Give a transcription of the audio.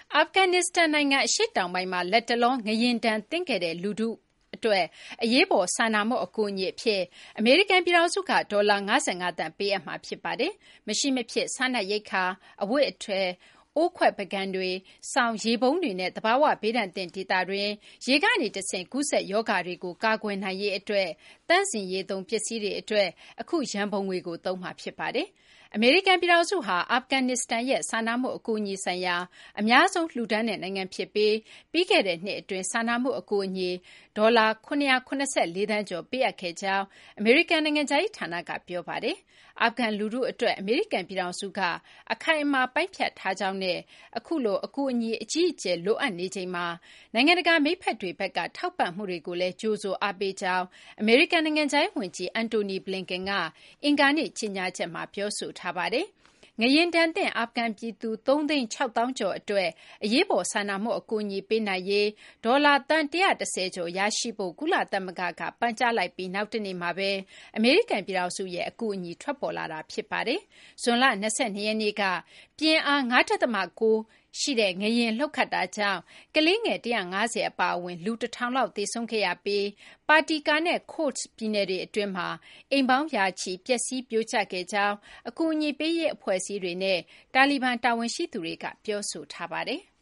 အာဖဂန်နစ္စတန်နိုင်ငံအရှေ့တောင်ပိုင်းမှာလတ်တလောငလျင်ဒဏ်သင့်ခဲ့တဲ့လူထုအတွက်အရေးပေါ်စာနာမှုအကူအညီအဖြစ်အမေရိကန်ပြည်ထောင်စုကဒေါ်လာ55သန်းပေးအပ်မှာဖြစ်ပါတယ်။မရှိမဖြစ်စားနပ်ရိက္ခာ၊အဝတ်အထည်၊အိုးခွက်ပန်းကန်တွေ၊စောင်၊ရေပုံးတွေနဲ့သဘာဝဘေးဒဏ်သင့်ဒေသတွင်းရေကနေတဆင့်ကူးစက်ရောဂါတွေကိုကာကွယ်နိုင်ရေးအတွက်သန့်စင်ရေးသုံးပစ္စည်းတွေအတွက်အခုရန်ပုံငွေကိုသုံးမှာဖြစ်ပါတယ်။အမေရိကန်ပြည်ထောင်စုဟာအာဖဂန်နစ္စတန်ရဲ့စာနာမှုအကူအညီဆိုင်ရာအများဆုံးလှူဒါန်းတဲ့နိုင်ငံဖြစ်ပြီးခဲ့တဲ့နှစ်အတွင်းစာနာမှုအကူအညီဒေါ်လာ784သန်းကျော်ပေးအပ်ခဲ့ကြောင်းအမေရိကန်နိုင်ငံခြားရေးဌာနကပြောပါတယ်။အာဖဂန်လူထုအတွက်အမေရိကန်ပြည်ထောင်စုကအခိုင်အမာပိုင်းဖြတ်ထားကြောင်းနဲ့အခုလိုအကူအညီအကြီးအကျယ်လိုအပ်နေချိန်မှာနိုင်ငံတကာမိတ်ဖက်တွေဘက်ကထောက်ပံ့မှုတွေကိုလည်းကြိုဆိုအားပေးကြောင်းအမေရိကန်နိုင်ငံခြားရေးဝန်ကြီးအန်တိုနီဘလင်ကန်ကအင်္ဂါနေ့ကြေညာချက်မှာပြောဆိုထားပါတယ်။ငလျင်ဒဏ်သင့်အာဖဂန်ပြည်သူ3,600,000ကျော်အတွက်အရေးပေါ်စာနာမှုအကူအညီပေးနိုင်ရေးဒေါ်လာသန်း110ကျော်ရရှိဖို့ကုလသမဂ္ဂကပန်ကြားလိုက်ပြီးနောက်တနေ့မှာပဲအမေရိကန်ပြည်ထောင်စုရဲ့အကူအညီထွက်ပေါ်လာတာဖြစ်ပါတယ်။ဇွန်လ22ရက်နေ့ကပြင်းအား 5.9 ရှိတဲ့ငလျင်လှုပ်ခတ်တာကြောင့်ကလေးငယ်150အပါအဝင်လူ1000လောက်သေဆုံးခဲ့ရပြီးပါတီကာနဲ့ခို့တ်ပြည်နယ်တွေအတွင်းမှာအိမ်ပေါင်းရာချီပျက်စီးပြိုကျခဲ့ကြောင်းအကူအညီပေးရေးအဖွဲ့အစည်းတွေနဲ့တာလီဘန်တာဝန်ရှိသူတွေကပြောဆိုထားပါတယ်။